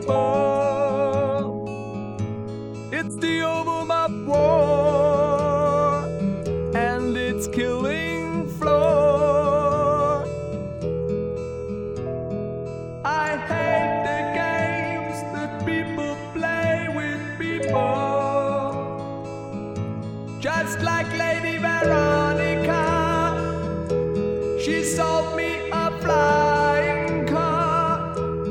people. It's the oval of war, and it's killing floor. I hate the games that people play with people. Just like Lady Veronica, she sold me a flying car.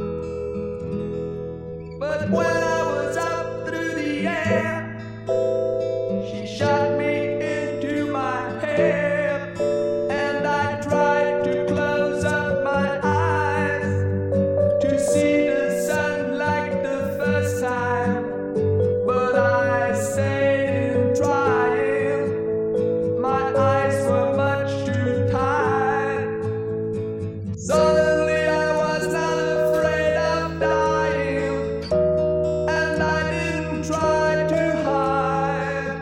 But when I was up through the air, she shot me into my head. And I tried to close up my eyes to see the sun like the first time. But I stayed in trying. My eyes were much too tired. Suddenly I was not afraid of dying, and I didn't try to hide.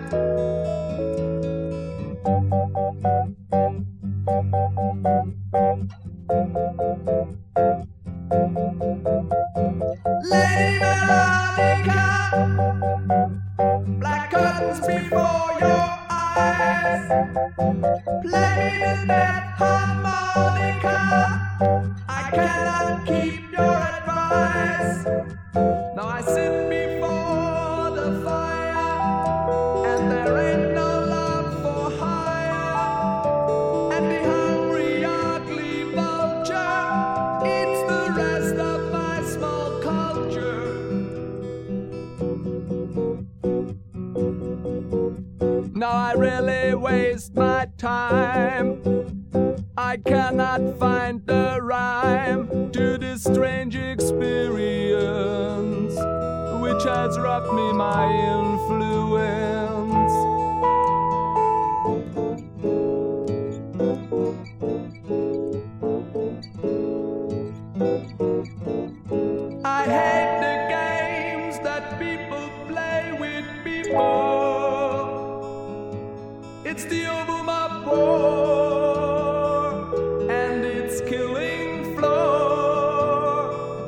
Lady Veronica, black curtains before your eyes. Play me that harmonica. I cannot keep your advice. Now I sit before the fire, and there ain't no love for hire. And the hungry, ugly vulture eats the rest of my small culture. Now I really waste my time. I cannot find the rhyme to this strange experience which has robbed me my influence. I hate the games that people play with people. It's the oval of war, and it's killing floor.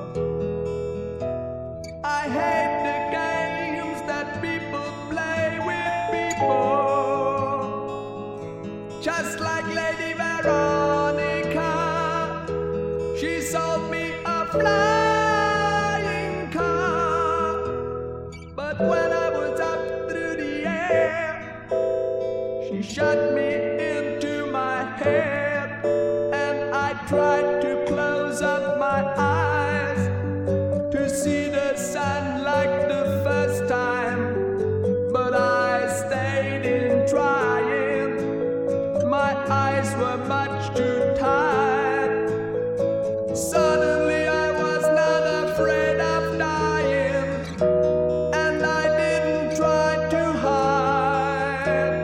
I hate the games that people play with people. Just like Lady Veronica, she sold me a flying car. But when I was up through the air, she shot me into my head, and I tried to close up my eyes to see the sun like the first time. But I stayed in trying. My eyes were much too tired. Suddenly I was not afraid of dying, and I didn't try to hide.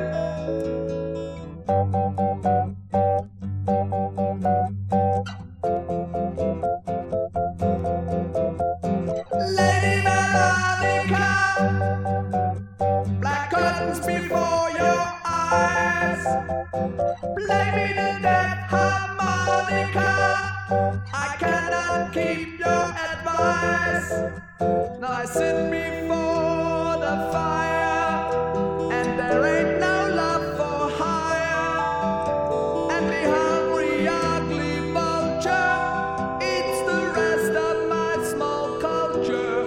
Lady Veronica, black curtains before your eyes. Play me the dead harmonica. I cannot keep your advice. Now I sit before the fire, and there ain't no love for hire. And the hungry, ugly vulture eats the rest of my small culture.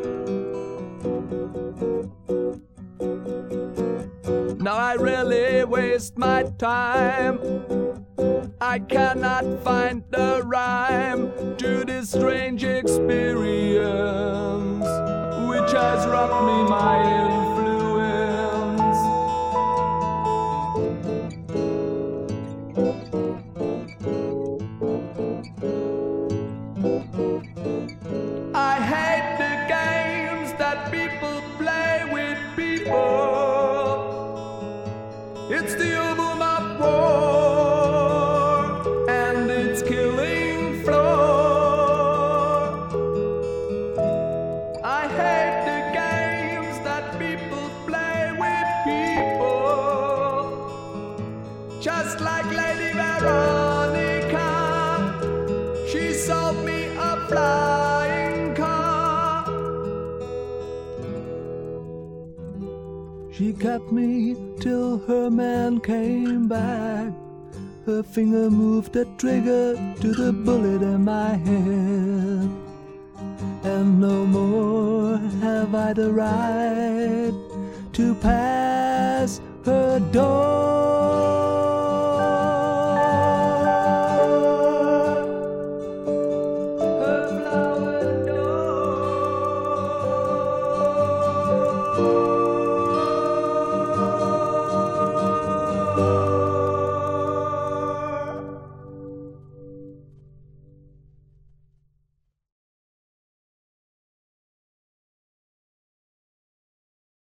Now I really waste my time. I cannot find the rhyme to this strange experience which has robbed me my influence. I hate the games that people play with people. It's the oval of war, and it's killing floor. She kept me till her man came back. Her finger moved the trigger to the bullet in my head. And no more have I the right to pass her door.